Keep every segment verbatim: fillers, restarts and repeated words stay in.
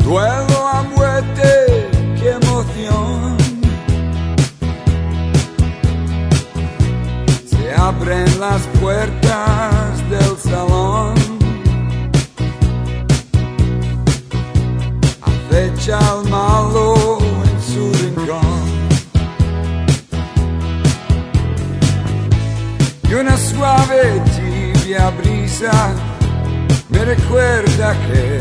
Duelo a muerte, qué emoción. Se abren las puertas del salón. Acecha al malo en su rincón. Y una suave, tibia brisa me recuerda que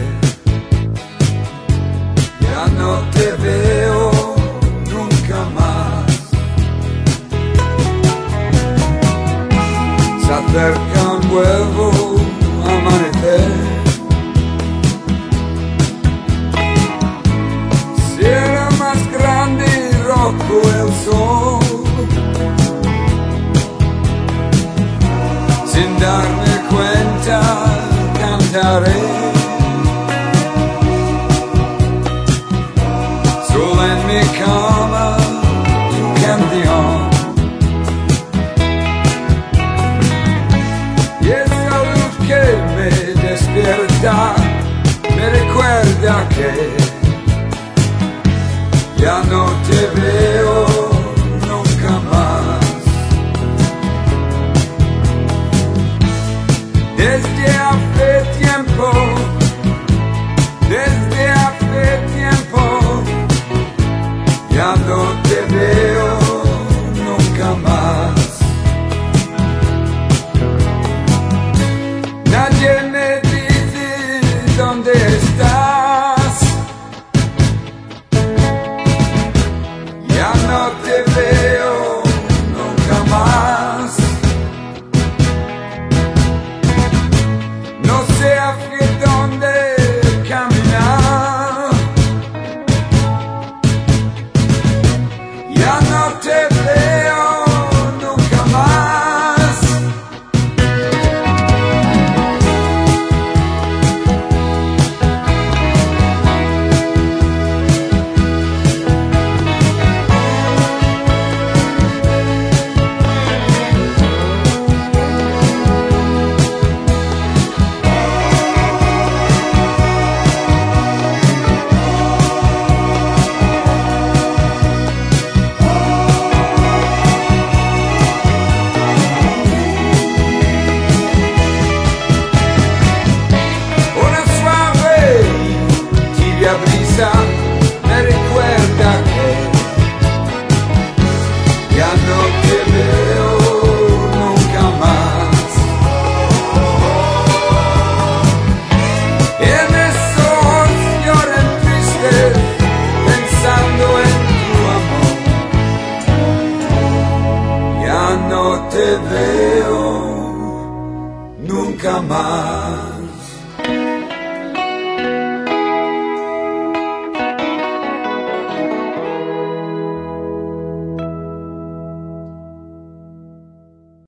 ya no te veo nunca más. Se acerca un nuevo amanecer. Cielo más grande y rojo el sol. Sin darme cuenta cantaré. Solo en mi cama tu canción. Y esa luz que me despierta me recuerda que ya no te veo nunca más. Desde hace tiempo, desde hace tiempo, ya no te veo nunca más. Nadie me dice dónde estás. Ya no te veo nunca más. No sé a qué